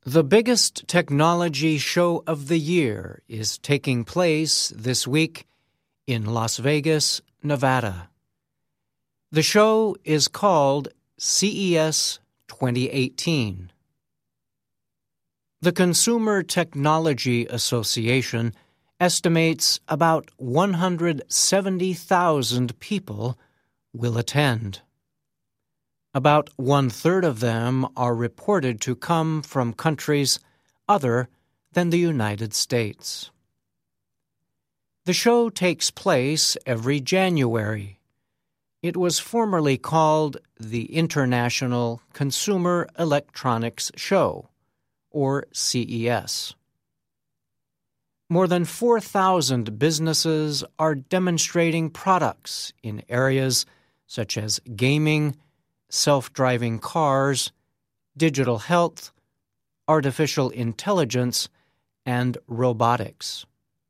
The biggest technology show of the year is taking place this week in Las Vegas, Nevada. The show is called CES 2018. The Consumer Technology Association estimates about 170,000 people will attend. About one-third of them are reported to come from countries other than the United States. The show takes place every January. It was formerly called the International Consumer Electronics Show, or CES. More than 4,000 businesses are demonstrating products in areas such as gaming, self-driving cars, digital health, artificial intelligence, and robotics.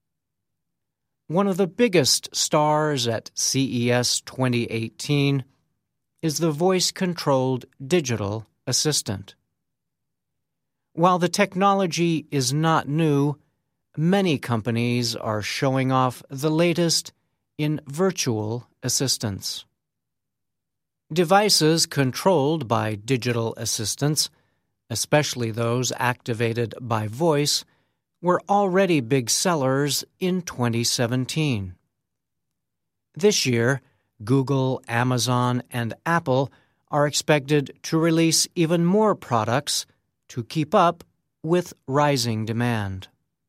One of the biggest stars at CES 2018 is the voice-controlled digital assistant. While the technology is not new, many companies are showing off the latest in virtual assistants. Devices controlled by digital assistants, especially those activated by voice, were already big sellers in 2017. This year, Google, Amazon, and Apple are expected to release even more products to keep up with rising demand.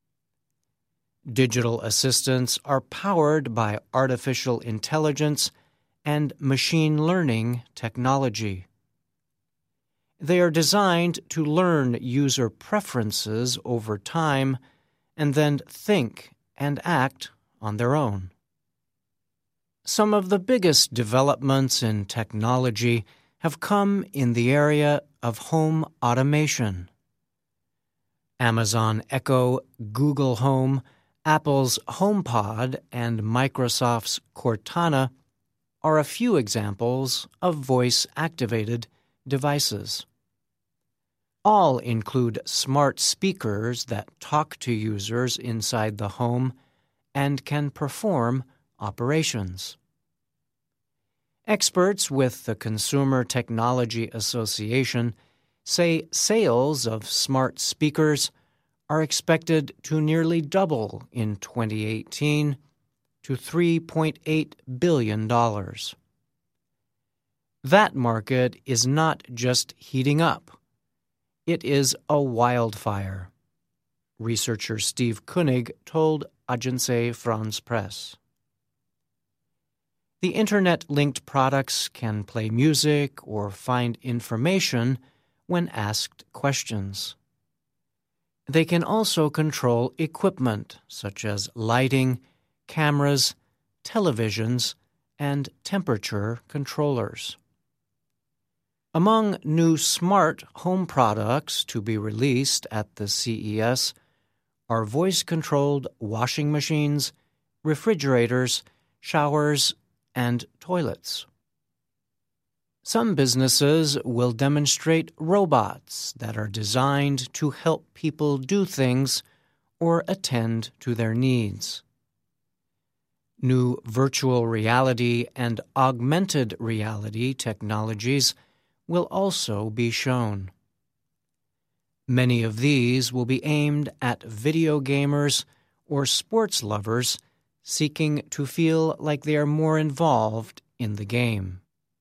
Digital assistants are powered by artificial intelligence and machine learning technology. They are designed to learn user preferences over time and then think and act on their own. Some of the biggest developments in technology have come in the area of home automation. Amazon Echo, Google Home, Apple's HomePod, and Microsoft's Cortana are a few examples of voice-activated devices. All include smart speakers that talk to users inside the home and can perform operations. Experts with the Consumer Technology Association say sales of smart speakers are expected to nearly double in 2018 to $3.8 billion. That market is not just heating up. It is a wildfire, researcher Steve Koenig told Agence France-Presse. The Internet-linked products can play music or find information when asked questions. They can also control equipment such as lighting, cameras, televisions, and temperature controllers. Among new smart home products to be released at the CES are voice-controlled washing machines, refrigerators, showers, and toilets. Some businesses will demonstrate robots that are designed to help people do things or attend to their needs. New virtual reality and augmented reality technologies will also be shown. Many of these will be aimed at video gamers or sports lovers seeking to feel like they are more involved in the game.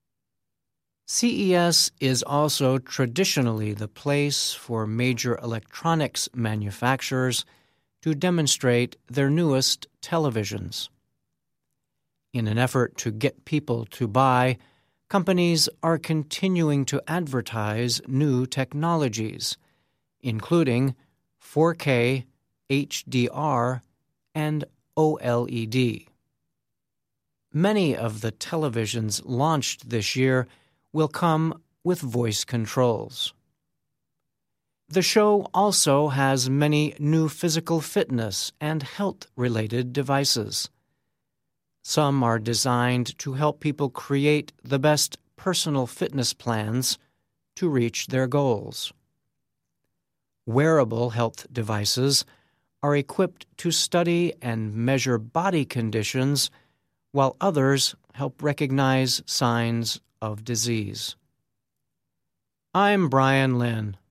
CES is also traditionally the place for major electronics manufacturers to demonstrate their newest televisions. In an effort to get people to buy, companies are continuing to advertise new technologies, including 4K, HDR, and OLED. Many of the televisions launched this year will come with voice controls. The show also has many new physical fitness and health-related devices. Some are designed to help people create the best personal fitness plans to reach their goals. Wearable health devices are equipped to study and measure body conditions, while others help recognize signs of disease. I'm Brian Lynn.